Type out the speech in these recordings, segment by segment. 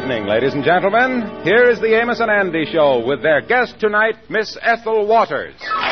evening, ladies and gentlemen. Here is the Amos and Andy Show with their guest tonight, Miss Ethel Waters.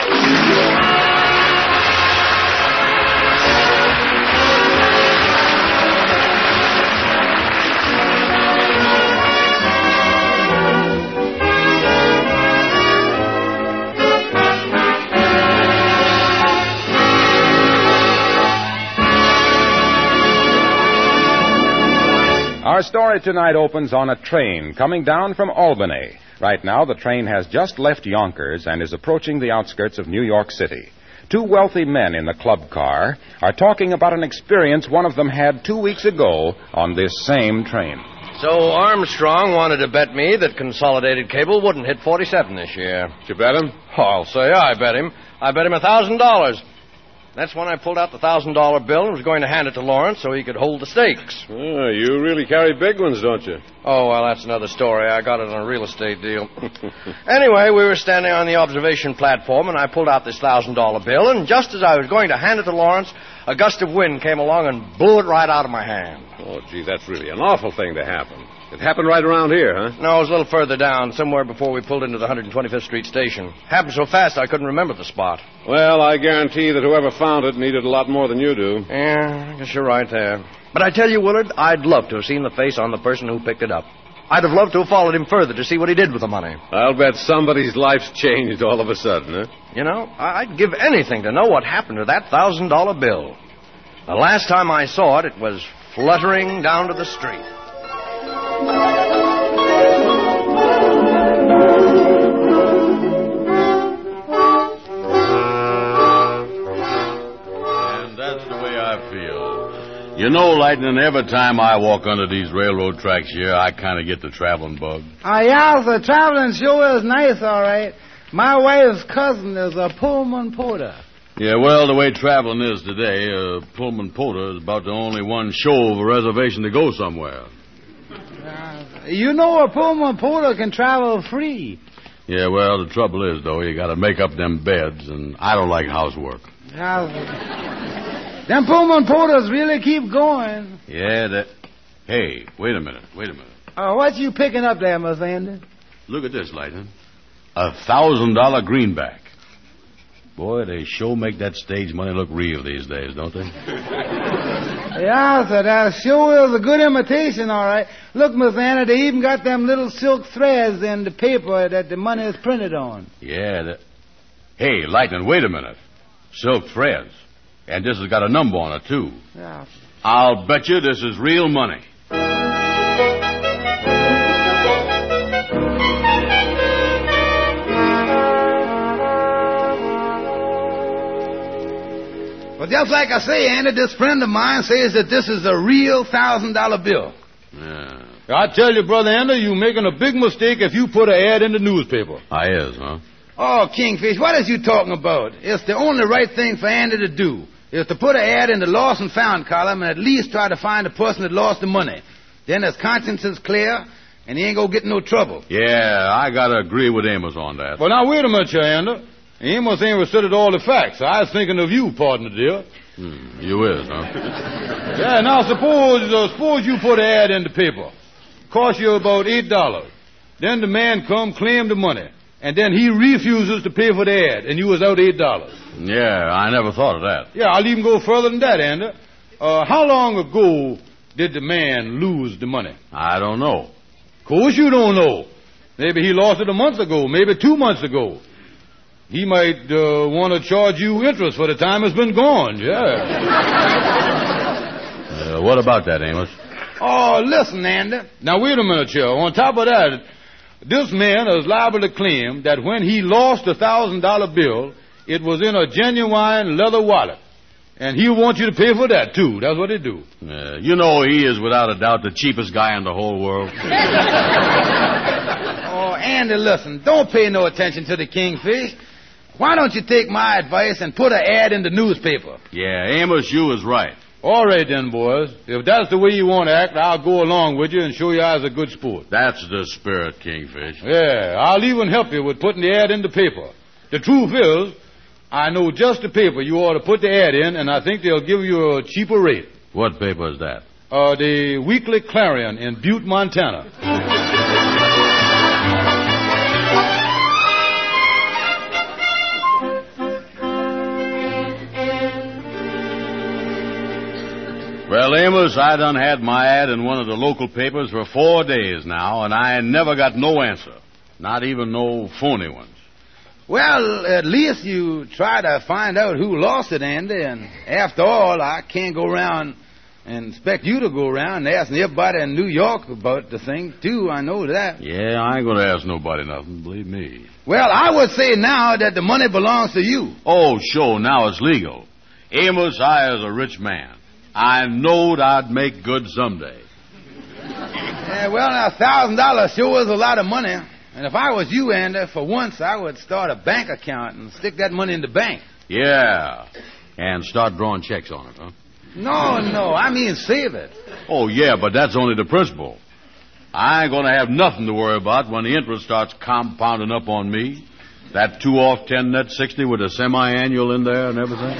Our story tonight opens on a train coming down from Albany. Right now, the train has just left Yonkers and is approaching the outskirts of New York City. Two wealthy men in the club car are talking about an experience one of them had 2 weeks ago on this same train. So Armstrong wanted to bet me that Consolidated Cable wouldn't hit 47 this year. Did you bet him? Oh, I'll say I bet him. I bet him $1,000. That's when I pulled out the $1,000 bill and was going to hand it to Lawrence so he could hold the stakes. Oh, you really carry big ones, don't you? Oh, well, that's another story. I got it on a real estate deal. Anyway, we were standing on the observation platform, and I pulled out this $1,000 bill, and just as I was going to hand it to Lawrence, a gust of wind came along and blew it right out of my hand. Oh, gee, that's really an awful thing to happen. It happened right around here, huh? No, it was a little further down, somewhere before we pulled into the 125th Street station. Happened so fast I couldn't remember the spot. Well, I guarantee that whoever found it needed a lot more than you do. Yeah, I guess you're right there. But I tell you, Willard, I'd love to have seen the face on the person who picked it up. I'd have loved to have followed him further to see what he did with the money. I'll bet somebody's life's changed all of a sudden, huh? You know, I'd give anything to know what happened to that $1,000 bill. The last time I saw it, it was fluttering down to the street. You know, Lightning, every time I walk under these railroad tracks here, I kind of get the traveling bug. Yeah, the traveling sure is nice, all right. My wife's cousin is a Pullman porter. Yeah, well, the way traveling is today, a Pullman porter is about the only one show of a reservation to go somewhere. You know a Pullman porter can travel free. Yeah, well, the trouble is, though, you got to make up them beds, and I don't like housework. Them Pullman porters really keep going. Yeah, Hey, wait a minute. What you picking up there, Miss Andy? Look at this, Lightning. $1,000 greenback. Boy, they sure make that stage money look real these days, don't they? Yeah, sir, that sure is a good imitation, all right. Look, Miss Anna, they even got them little silk threads in the paper that the money is printed on. Yeah, Hey, Lightning, wait a minute. Silk threads. And this has got a number on it, too. Yeah. I'll bet you this is real money. Well, just like I say, Andy, this friend of mine says that this is a real $1,000 bill. Yeah. I tell you, Brother Andy, you're making a big mistake if you put an ad in the newspaper. I is, huh? Oh, Kingfish, what is you talking about? It's the only right thing for Andy to do, is to put an ad in the lost and found column and at least try to find the person that lost the money. Then his conscience is clear, and he ain't gonna get in no trouble. Yeah, I gotta agree with Amos on that. Well, now, wait a minute, Andy. Amos ain't recited all the facts. I was thinking of you, partner, dear. You is, huh? Yeah, now, suppose you put an ad in the paper. Cost you about $8. Then the man claim the money. And then he refuses to pay for the ad, and you was out $8. Yeah, I never thought of that. Yeah, I'll even go further than that, Andy. How long ago did the man lose the money? I don't know. Of course you don't know. Maybe he lost it a month ago, maybe 2 months ago. He might want to charge you interest for the time it's been gone, yeah. What about that, Amos? Oh, listen, Andy. Now, wait a minute, here. On top of that, this man is liable to claim that when he lost the $1,000 bill, it was in a genuine leather wallet. And he'll want you to pay for that, too. That's what he do. You know he is, without a doubt, the cheapest guy in the whole world. Oh, Andy, listen. Don't pay no attention to the Kingfish. Why don't you take my advice and put an ad in the newspaper? Yeah, Amos, you is right. All right, then, boys. If that's the way you want to act, I'll go along with you and show you I was a good sport. That's the spirit, Kingfish. Yeah, I'll even help you with putting the ad in the paper. The truth is, I know just the paper you ought to put the ad in, and I think they'll give you a cheaper rate. What paper is that? The Weekly Clarion in Butte, Montana. Well, Amos, I done had my ad in one of the local papers for 4 days now, and I never got no answer. Not even no phony ones. Well, at least you try to find out who lost it, Andy. And after all, I can't go around and expect you to go around and asking everybody in New York about the thing, too. I know that. Yeah, I ain't gonna ask nobody nothing, believe me. Well, I would say now that the money belongs to you. Oh, sure, now it's legal. Amos, I is a rich man. I knowed I'd make good someday. Yeah, well, now, $1,000 sure is a lot of money. And if I was you, Andy, for once, I would start a bank account and stick that money in the bank. Yeah, and start drawing checks on it, huh? No, I mean save it. Oh, yeah, but that's only the principal. I ain't gonna have nothing to worry about when the interest starts compounding up on me. That 2 off 10 net 60 with a semi-annual in there and everything.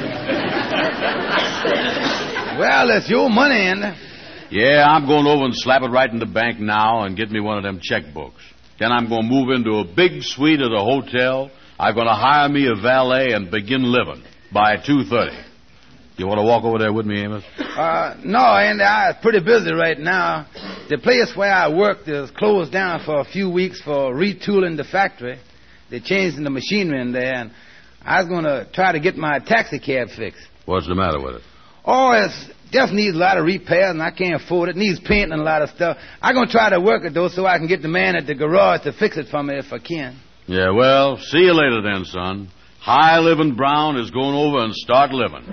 Well, it's your money, Andy. Yeah, I'm going over and slap it right in the bank now and get me one of them checkbooks. Then I'm going to move into a big suite at a hotel. I'm going to hire me a valet and begin living by 2:30. You want to walk over there with me, Amos? No, Andy, I'm pretty busy right now. The place where I worked is closed down for a few weeks for retooling the factory. They're changing the machinery in there, and I was going to try to get my taxi cab fixed. What's the matter with it? Oh, it just needs a lot of repairs, and I can't afford it. It needs painting and a lot of stuff. I'm going to try to work it, though, so I can get the man at the garage to fix it for me if I can. Yeah, well, see you later then, son. High Living Brown is going over and start living.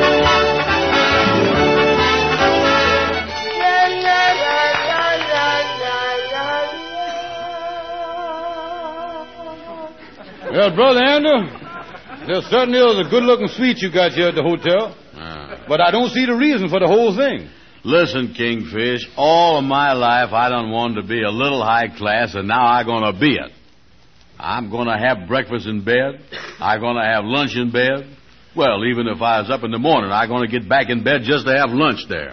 Well, Brother Andrew, there certainly is a good-looking suite you got here at the hotel. But I don't see the reason for the whole thing. Listen, Kingfish, all of my life I done wanted to be a little high class, and now I'm going to be it. I'm going to have breakfast in bed. I'm going to have lunch in bed. Well, even if I was up in the morning, I'm going to get back in bed just to have lunch there.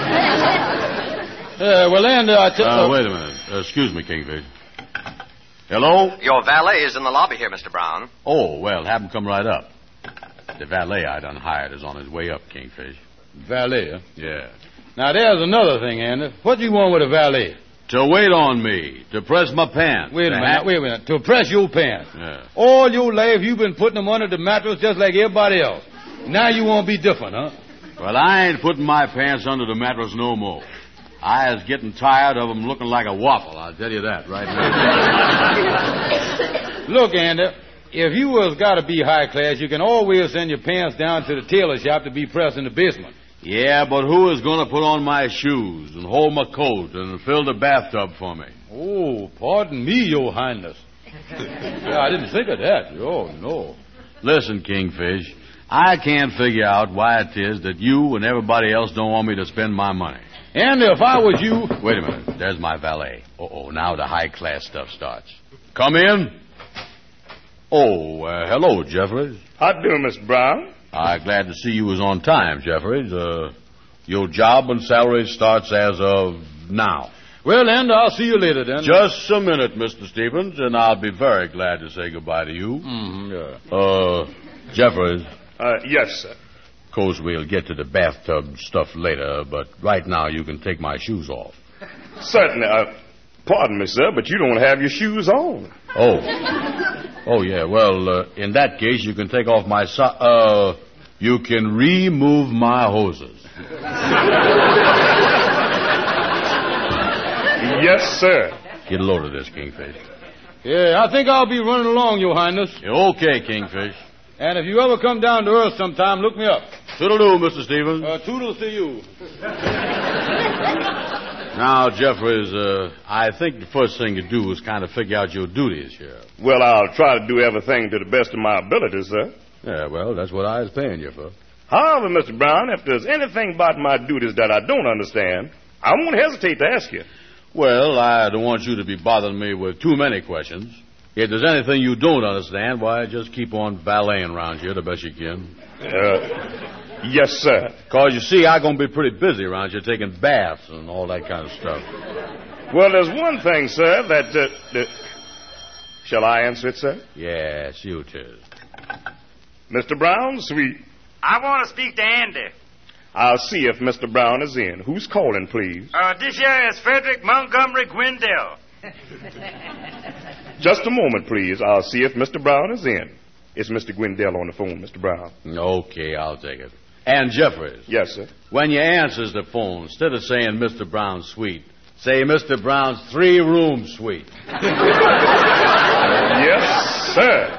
Well, Andy, wait a minute. Excuse me, Kingfish. Hello? Your valet is in the lobby here, Mr. Brown. Oh, well, have him come right up. The valet I done hired is on his way up, Kingfish. Valet, huh? Yeah. Now, there's another thing, Andy. What do you want with a valet? To wait on me, to press my pants. Wait a minute. To press your pants. Yeah. All your life you've been putting them under the mattress just like everybody else. Now you want to be different, huh? Well, I ain't putting my pants under the mattress no more. I is getting tired of them looking like a waffle, I'll tell you that right now. Look, Andy, if you was got to be high class, you can always send your pants down to the tailor shop to be pressed in the basement. Yeah, but who is going to put on my shoes and hold my coat and fill the bathtub for me? Oh, pardon me, Your Highness. Yeah, I didn't think of that. Oh, no. Listen, Kingfish, I can't figure out why it is that you and everybody else don't want me to spend my money. And if I was you... Wait a minute. There's my valet. Now the high-class stuff starts. Come in. Oh, hello, Jeffries. How do, Mr. Brown? I'm glad to see you was on time, Jeffries. Your job and salary starts as of now. Well, and I'll see you later, then. Just a minute, Mr. Stevens, and I'll be very glad to say goodbye to you. Yeah. Jeffries. Yes, sir. Of course, we'll get to the bathtub stuff later, but right now you can take my shoes off. Certainly. Pardon me, sir, but you don't have your shoes on. Oh, yeah. Well, in that case, you can take off my you can remove my hoses. Yes, sir. Get a load of this, Kingfish. Yeah, I think I'll be running along, Your Highness. Okay, Kingfish. And if you ever come down to Earth sometime, look me up. Toodle-doo, Mr. Stevens. Toodles to you. Now, Jeffries, I think the first thing to do is kind of figure out your duties here. Well, I'll try to do everything to the best of my ability, sir. Yeah, well, that's what I was paying you for. However, Mr. Brown, if there's anything about my duties that I don't understand, I won't hesitate to ask you. Well, I don't want you to be bothering me with too many questions. If there's anything you don't understand, why, just keep on valeting around here the best you can. Yes, sir. Because, you see, I'm going to be pretty busy around here taking baths and all that kind of stuff. Well, there's one thing, sir, that... Shall I answer it, sir? Yeah, shoot it. Mr. Brown, sweet. I want to speak to Andy. I'll see if Mr. Brown is in. Who's calling, please? This here is Frederick Montgomery Gwendell. Just a moment, please. I'll see if Mr. Brown is in. It's Mr. Gwendell on the phone, Mr. Brown. Okay, I'll take it. And Jeffries. Yes, sir. When you answers the phone, instead of saying Mr. Brown's suite, say Mr. Brown's 3-room suite. Yes, sir.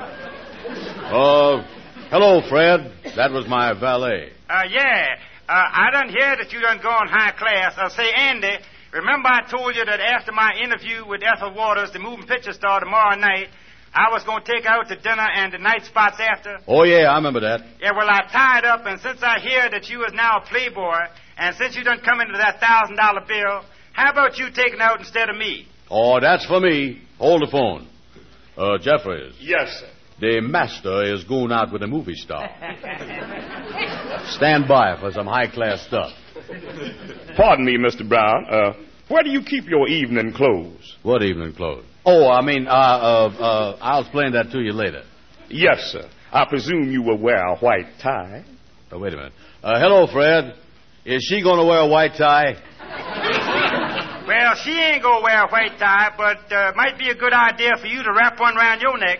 Hello, Fred. That was my valet. Yeah. I done hear that you done gone high class. Say, Andy, remember I told you that after my interview with Ethel Waters, the moving picture star, tomorrow night, I was going to take her out to dinner and the night spots after? Oh, yeah, I remember that. Yeah, well, I tied up, and since I hear that you is now a playboy, and since you done come into that $1,000 bill, how about you taking out instead of me? Oh, that's for me. Hold the phone. Jeffries. Yes, sir. The master is going out with a movie star. Stand by for some high-class stuff. Pardon me, Mr. Brown. Where do you keep your evening clothes? What evening clothes? Oh, I mean, I'll explain that to you later. Yes, sir. I presume you will wear a white tie. Oh, wait a minute. Hello, Fred. Is she going to wear a white tie? Well, she ain't going to wear a white tie, but might be a good idea for you to wrap one around your neck.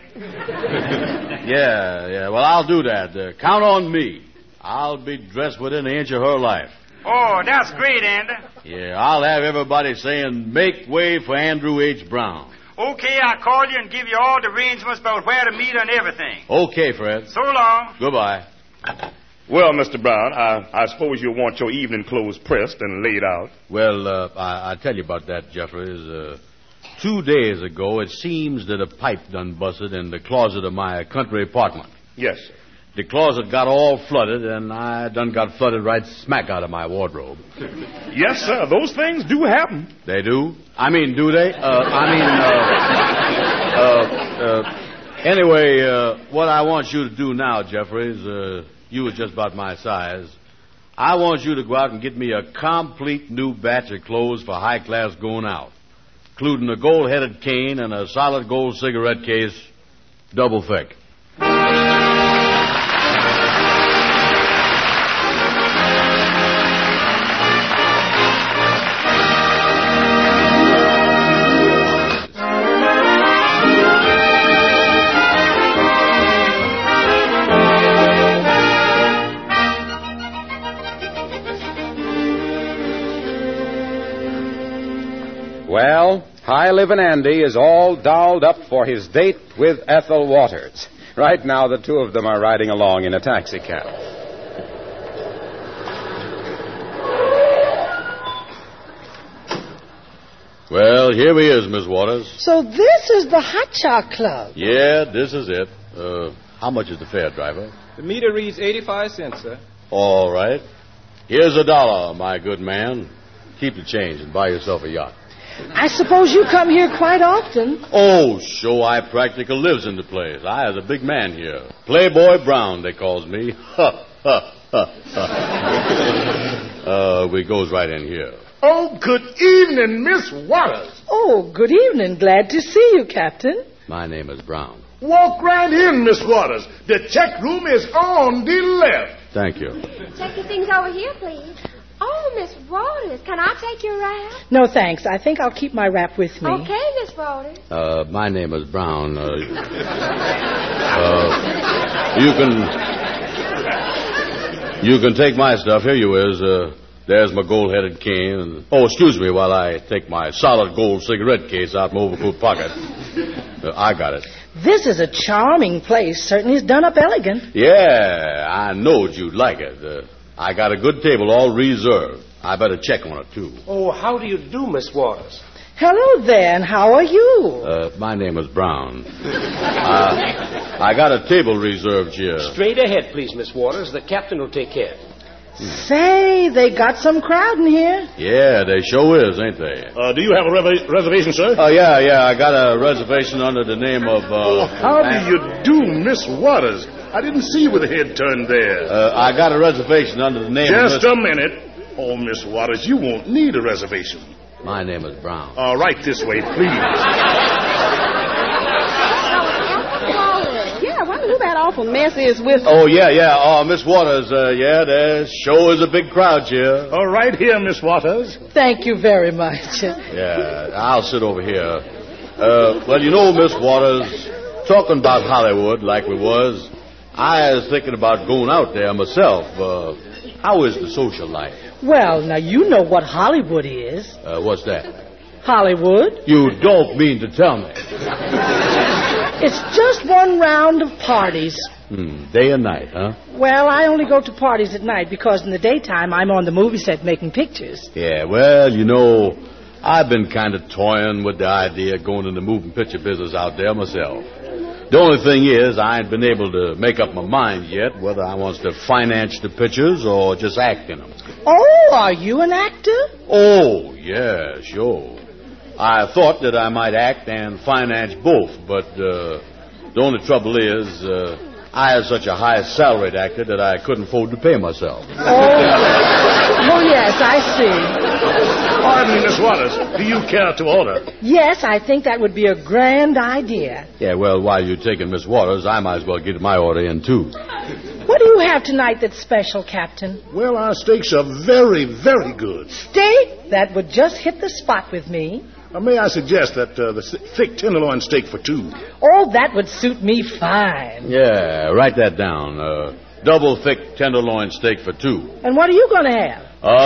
Yeah. Well, I'll do that. Count on me. I'll be dressed within an inch of her life. Oh, that's great, Andy. Yeah, I'll have everybody saying, make way for Andrew H. Brown. Okay, I'll call you and give you all the arrangements about where to meet and everything. Okay, Fred. So long. Goodbye. Well, Mr. Brown, I suppose you'll want your evening clothes pressed and laid out. Well, I'll tell you about that, Jeffries. 2 days ago, it seems that a pipe done busted in the closet of my country apartment. Yes, sir. The closet got all flooded, and I done got flooded right smack out of my wardrobe. Yes, sir. Those things do happen. They do? I mean, do they? Anyway, what I want you to do now, Jeffries, you are just about my size. I want you to go out and get me a complete new batch of clothes for high class going out, including a gold-headed cane and a solid gold cigarette case, double thick. Well, High-Livin' Andy is all dolled up for his date with Ethel Waters. Right now, the two of them are riding along in a taxicab. Well, here he is, Miss Waters. So this is the Hot Shot Club. Yeah, this is it. How much is the fare, driver? The meter reads 85 cents, sir. All right. Here's $1, my good man. Keep the change and buy yourself a yacht. I suppose you come here quite often. Oh, sure, I practically lives in the place. I is a big man here. Playboy Brown, they calls me. We goes right in here. Oh, good evening, Miss Waters. Oh, good evening. Glad to see you, Captain. My name is Brown. Walk right in, Miss Waters. The check room is on the left. Thank you. Check your things over here, please. Oh, Miss Waters, can I take your wrap? No, thanks. I think I'll keep my wrap with me. Okay, Miss Waters. My name is Brown. You can take my stuff. Here you is. There's my gold-headed cane. And, excuse me while I take my solid gold cigarette case out my overcoat pocket. I got it. This is a charming place. Certainly is done up elegant. Yeah, I knowed you'd like it. I got a good table all reserved. I better check on it, too. Oh, how do you do, Miss Waters? Hello there, and how are you? My name is Brown. I got a table reserved here. Straight ahead, please, Miss Waters. The captain will take care. Say, they got some crowd in here. Yeah, they sure is, ain't they? Do you have a reservation, sir? Oh, yeah, I got a reservation under the name of... How do you do, Miss Waters? I didn't see you with the head turned there. I got a reservation under the name Just a minute. Oh, Miss Waters, you won't need a reservation. My name is Brown. Right this way, please. Yeah, I wonder who that awful mess is with. Oh, yeah. Miss Waters, there sure is a big crowd here. Right here, Miss Waters. Thank you very much. Yeah, I'll sit over here. Well, you know, Miss Waters, talking about Hollywood like we was, I was thinking about going out there myself. How is the social life? Well, now, you know what Hollywood is. What's that? Hollywood? You don't mean to tell me. It's just one round of parties. Day and night, huh? Well, I only go to parties at night because in the daytime I'm on the movie set making pictures. Yeah, well, you know, I've been kind of toying with the idea of going in the moving picture business out there myself. The only thing is, I ain't been able to make up my mind yet whether I wants to finance the pictures or just act in them. Oh, are you an actor? Oh, yeah, sure. I thought that I might act and finance both, but the only trouble is I is such a high salaried actor that I couldn't afford to pay myself. Oh, yes, I see. Pardon me, Miss Waters. Do you care to order? Yes, I think that would be a grand idea. Yeah, well, while you're taking Miss Waters, I might as well get my order in, too. What do you have tonight that's special, Captain? Well, our steaks are very, very good. Steak? That would just hit the spot with me. May I suggest that the thick tenderloin steak for two? Oh, that would suit me fine. Yeah, write that down. Double thick tenderloin steak for two. And what are you going to have?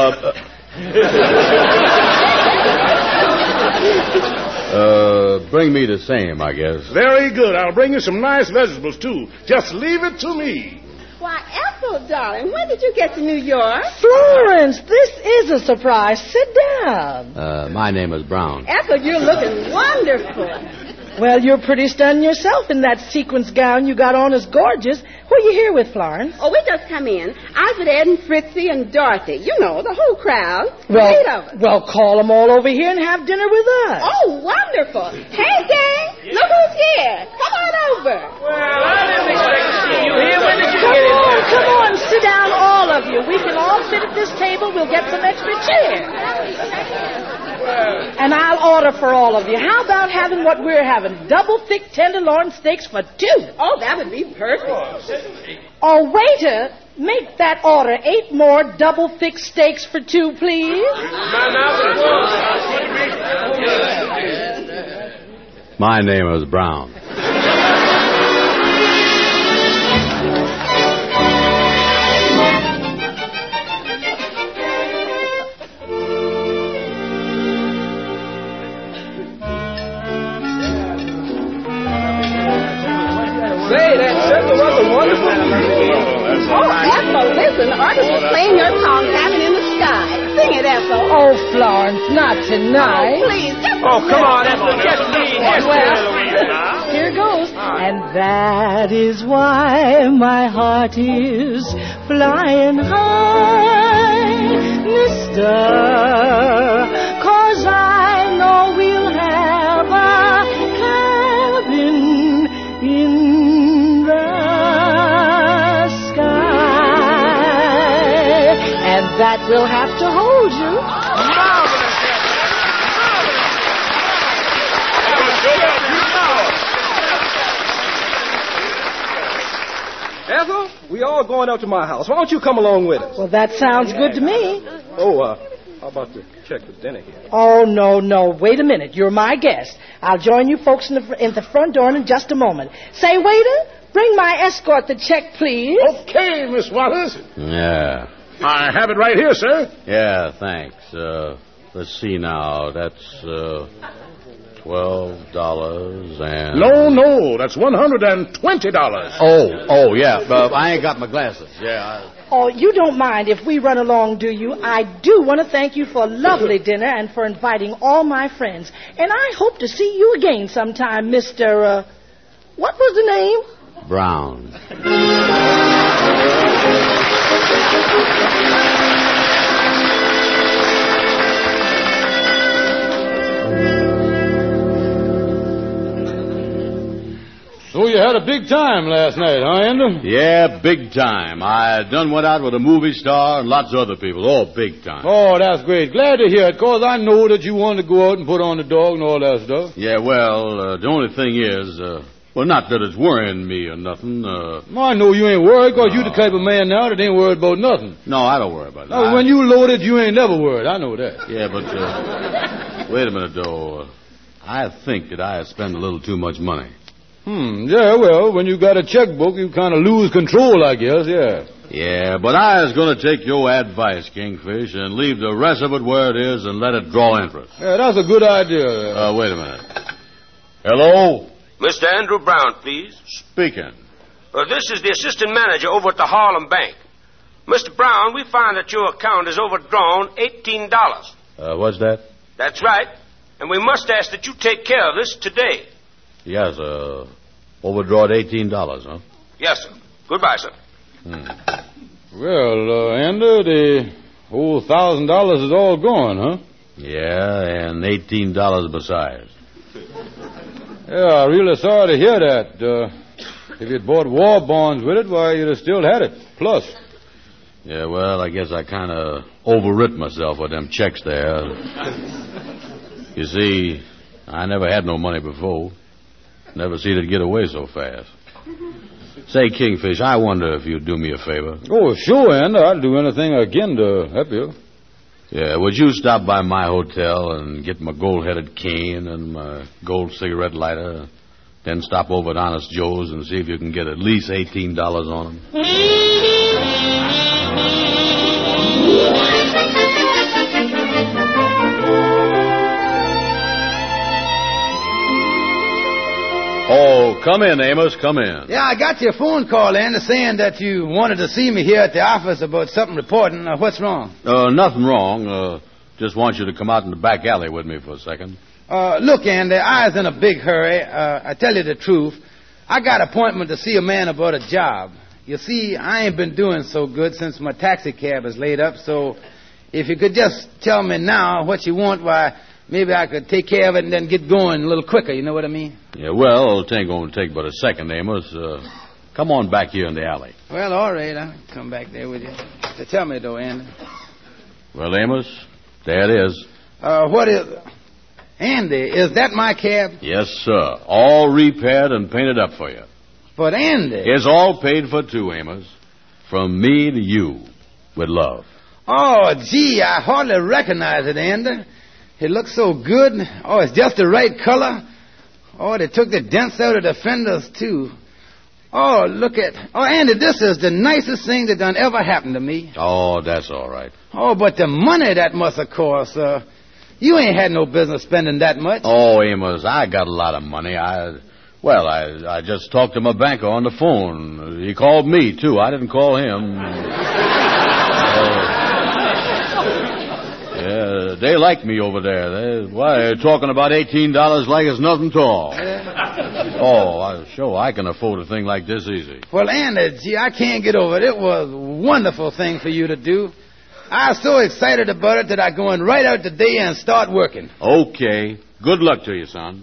Bring me the same, I guess. Very good. I'll bring you some nice vegetables, too. Just leave it to me. Why, Ethel, darling, when did you get to New York? Florence, this is a surprise. Sit down. My name is Brown. Ethel, you're looking wonderful. Well, you're pretty stunning yourself in that sequins gown you got on is gorgeous. Who are you here with, Florence? Oh, we just come in. I was with Ed and Fritzy and Dorothy. You know, the whole crowd. 8 of us. Well, call them all over here and have dinner with us. Oh, wonderful. Hey, gang, look who's here. Come on over. Well, I didn't expect to see you here. When did you get in here? Come on, sit down, all of you. We can all sit at this table. We'll get some extra chairs. And I'll order for all of you. How about having what we're having? Double thick tenderloin steaks for two. Oh, that would be perfect. Oh, waiter, make that order 8 more double thick steaks for two, please. My name is Brown. Say, that certainly was a wonderful movie. Oh, Ethel, listen, the artist was playing your song, Cabin in the Sky. Sing it, Ethel. Oh, Florence, not tonight. Oh, please, just come on, Ethel, just lead. Here goes. And that is why my heart is flying high, mister, 'cause I know we'll have a cabin in the sky, and that will have to hold you. Ethel, we all going up to my house. Why don't you come along with us? Well, that sounds good to me. Oh, how about the check for dinner here? Oh, no. Wait a minute. You're my guest. I'll join you folks in the front door in just a moment. Say, waiter, bring my escort the check, please. Okay, Miss Waters. Yeah. I have it right here, sir. Yeah, thanks. Let's see now. That's $12 and... No, that's $120. Oh, yeah. I ain't got my glasses. Yeah. Oh, you don't mind if we run along, do you? I do want to thank you for a lovely dinner and for inviting all my friends. And I hope to see you again sometime, Mr. What was the name? Brown. a big time last night, huh, Ender? Yeah, big time. I done went out with a movie star and lots of other people. All big time. Oh, that's great. Glad to hear it, 'cause I know that you wanted to go out and put on the dog and all that stuff. Yeah, well, the only thing is, well, not that it's worrying me or nothing. I know you ain't worried, 'cause you the type of man now that ain't worried about nothing. No, I don't worry about that. No, when you loaded, you ain't never worried. I know that. Yeah, but, wait a minute, though. I think that I spend a little too much money. Yeah, well, when you got a checkbook, you kind of lose control, I guess, yeah. Yeah, but I was going to take your advice, Kingfish, and leave the rest of it where it is and let it draw interest. Yeah, that's a good idea. Wait a minute. Hello? Mr. Andrew Brown, please. Speaking. This is the assistant manager over at the Harlem Bank. Mr. Brown, we find that your account is overdrawn $18. What's that? That's right. And we must ask that you take care of this today. Yes, overdrawed $18, huh? Yes, sir. Goodbye, sir. Well, Ender, the whole $1,000 is all gone, huh? Yeah, and $18 besides. Yeah, I'm really sorry to hear that. If you'd bought war bonds with it, why, you'd have still had it. Plus. Yeah, well, I guess I kind of overwrit myself with them checks there. You see, I never had no money before. Never seen it get away so fast. Say, Kingfish, I wonder if you'd do me a favor. Oh, sure, Ender. I'd do anything again to help you. Yeah, would you stop by my hotel and get my gold-headed cane and my gold cigarette lighter, then stop over at Honest Joe's and see if you can get at least $18 on them? Oh, come in, Amos, come in. Yeah, I got your phone call, Andy, saying that you wanted to see me here at the office about something reporting. What's wrong? Nothing wrong. Just want you to come out in the back alley with me for a second. Look, Andy, I was in a big hurry. I tell you the truth. I got an appointment to see a man about a job. You see, I ain't been doing so good since my taxi cab is laid up, so if you could just tell me now what you want, why, maybe I could take care of it and then get going a little quicker, you know what I mean? Yeah, well, it ain't going to take but a second, Amos. Come on back here in the alley. Well, all right, I'll come back there with you. So tell me, though, Andy. Well, Amos, there it is. What is... Andy, is that my cab? Yes, sir. All repaired and painted up for you. But, Andy... It's all paid for, too, Amos. From me to you, with love. Oh, gee, I hardly recognize it, Andy. It looks so good. Oh, it's just the right color. Oh, they took the dents out of the fenders, too. Oh, look at... Oh, Andy, this is the nicest thing that done ever happened to me. Oh, that's all right. Oh, but the money that must have cost, you ain't had no business spending that much. Oh, Amos, I got a lot of money. I just talked to my banker on the phone. He called me, too. I didn't call him. Yeah, they like me over there. They're talking about $18 like it's nothing at all. Sure, I can afford a thing like this easy. Well, Andy, gee, I can't get over it. It was a wonderful thing for you to do. I was so excited about it that I'm going right out today and start working. Okay. Good luck to you, son.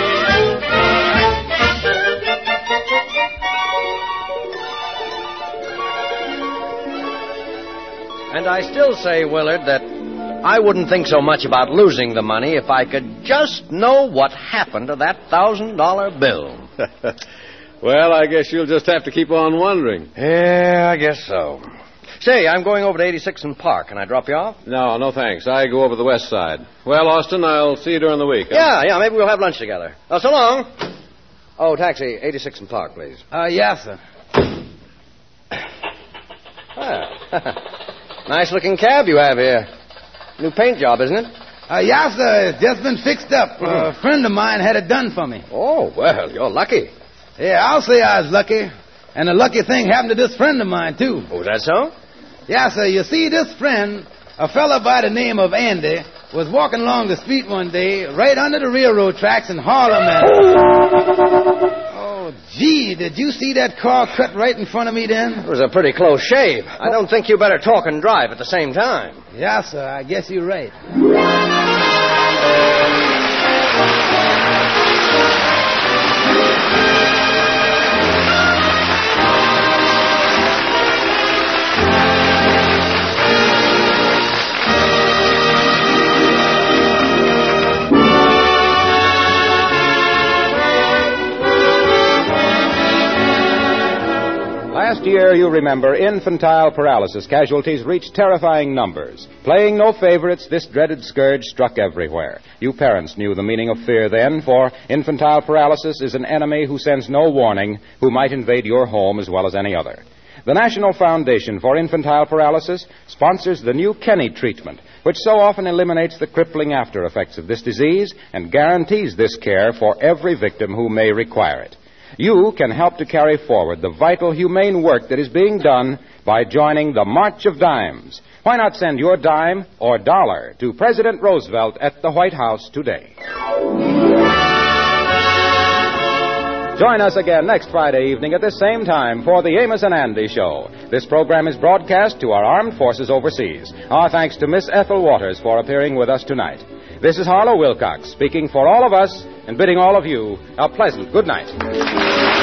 And I still say, Willard, that I wouldn't think so much about losing the money if I could just know what happened to that $1,000 bill. Well, I guess you'll just have to keep on wondering. Yeah, I guess so. Say, I'm going over to 86th and Park. Can I drop you off? No, thanks. I go over the west side. Well, Austin, I'll see you during the week. Huh? Yeah, maybe we'll have lunch together. So long. Oh, taxi, 86th and Park, please. Yes, sir. Nice-looking cab you have here. New paint job, isn't it? Yes, sir. It's just been fixed up. A friend of mine had it done for me. Oh, well, you're lucky. Yeah, I'll say I was lucky. And a lucky thing happened to this friend of mine, too. Oh, is that so? Yeah, sir. You see, this friend, a fellow by the name of Andy, was walking along the street one day, right under the railroad tracks in Harlem, and... Oh, gee, did you see that car cut right in front of me then? It was a pretty close shave. I don't think you better talk and drive at the same time. Yeah, sir. I guess you're right. year, you remember, infantile paralysis casualties reached terrifying numbers. Playing no favorites, this dreaded scourge struck everywhere. You parents knew the meaning of fear then, for infantile paralysis is an enemy who sends no warning, who might invade your home as well as any other. The National Foundation for Infantile Paralysis sponsors the new Kenny treatment, which so often eliminates the crippling after effects of this disease and guarantees this care for every victim who may require it. You can help to carry forward the vital, humane work that is being done by joining the March of Dimes. Why not send your dime or dollar to President Roosevelt at the White House today? Join us again next Friday evening at this same time for the Amos and Andy Show. This program is broadcast to our armed forces overseas. Our thanks to Miss Ethel Waters for appearing with us tonight. This is Harlow Wilcox speaking for all of us and bidding all of you a pleasant good night.